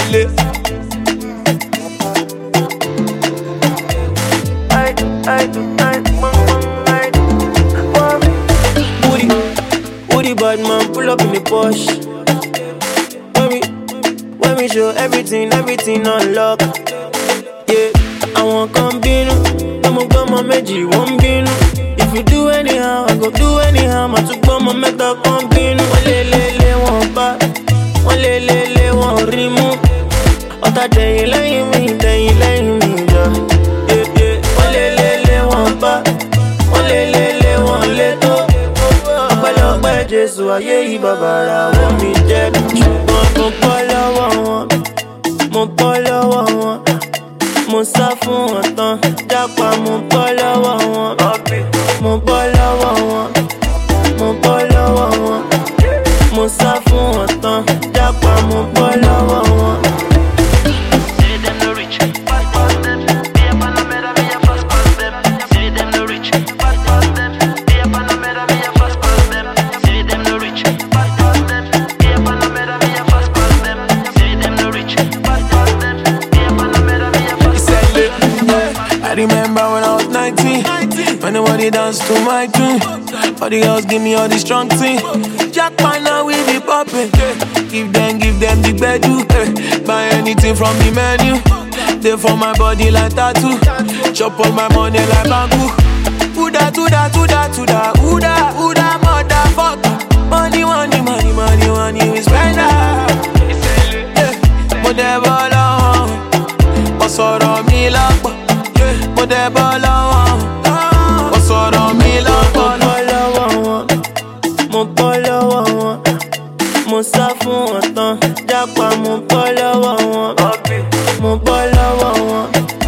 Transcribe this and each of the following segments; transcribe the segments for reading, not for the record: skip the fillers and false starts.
Isale. Woody bad man, pull up in the Porsche. When we show everything on lock. Yeah, I won't come binu. Come meji, won't binu. If you do anyhow, I go do anyhow. Ma tu come meta come binu. One won't back. One won't remove. Ota day laying me, yeah. One won't back. One won't let go. Ọpẹ́lọpẹ́ Jésù ayé yìí bàbàrà wọ́n mi jẹ́. Ṣùgbọ́n mo bọ́ lọ́wọ́ wọn. Mo sá fún wọn tán, jápa mo bọ́ lọ́wọ́ wọn. Mo bọ́ lọ́wọ́ wọn. Mo sá fún wọn tán, jápa mo bọ́ lọ́wọ́ wọn. Say them no rich, fast pass them. Be a Panamera, me a fast pass them. Say them no rich, fast pass them. Be a Panamera, me a fast pass them. Say them no rich, fast pass them. Be a Panamera, me a fast pass them. Say them no rich, fast pass them. Be a Panamera, me a fast pass them. I remember when I was 19, when nobody danced to my tune. All the girls give me all the strong thing. Jackpot now we be popping. Give them the bedu. Buy anything from the menu. They for my body like tattoo. Chop all my money like bamboo. Uda, motherfucker. Money, we spend out. Mo de bolo, mo sọ̀rọ̀ mi lọ́pọ̀. Mo de bolo, mo sọ̀rọ̀ mi lọ́pọ̀. Mo bọ́ lọ́wọ́ wọn. Mo sá fún wọn tán, jápa mo bọ́ lọ́wọ́ wọn. Mo bọ́ lọ́wọ́ wọn.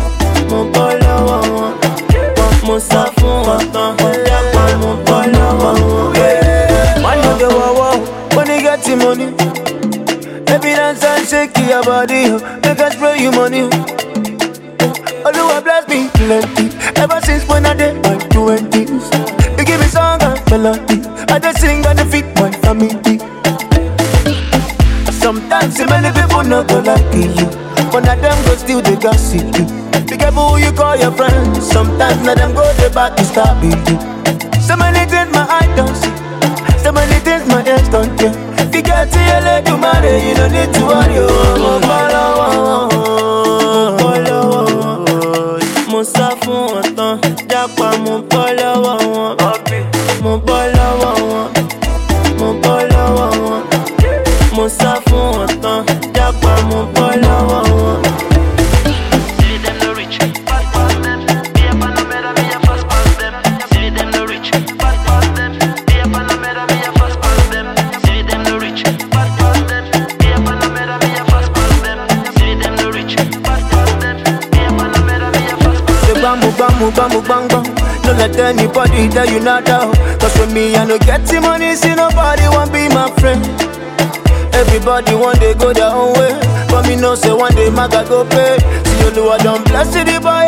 Mo sá fún wọn tán, jápa mo bọ́ lọ́wọ́ wọn. Man no dey wow, when you get the money. Baby dance and shake your body, make us spray you money. Oluwa bless me plenty, ever since when I did my 20s. You give me song and melody, I just sing and defeat my family. Sometimes so many people not go like you, but now them go still they gossip you. Be careful who you call your friends. Sometimes now them go they back to stop you. So many things my eye don't see, so many things my ears don't hear. If you get to your leg to marry, you don't need to worry. Mo bọ́ lọ́wọ́ wọn. Mo sá fún wọn tán, jápa mo bọ́ lọ́wọ́ wọn. Mo bọ́ lọ́wọ́ wọn. Mo sá fún wọn tán, jápa mo bọ́ lọ́wọ́ wọn. Say them no rich, fast pass them. Be a Panamera, me a fast pass them. Say them no rich, fast pass them. Be a Panamera, me a fast pass them. Say them no rich, fast pass them. Be a Panamera, me a fast pass them. Say them no rich, fast pass them. Be a Panamera, me a fast pass them. Say bang. Don't let anybody tell you nada. Cause with me I no get the money, see nobody want be my friend. Everybody one day go their own way, but me know say one day maga go pay. See you know I don't bless the boy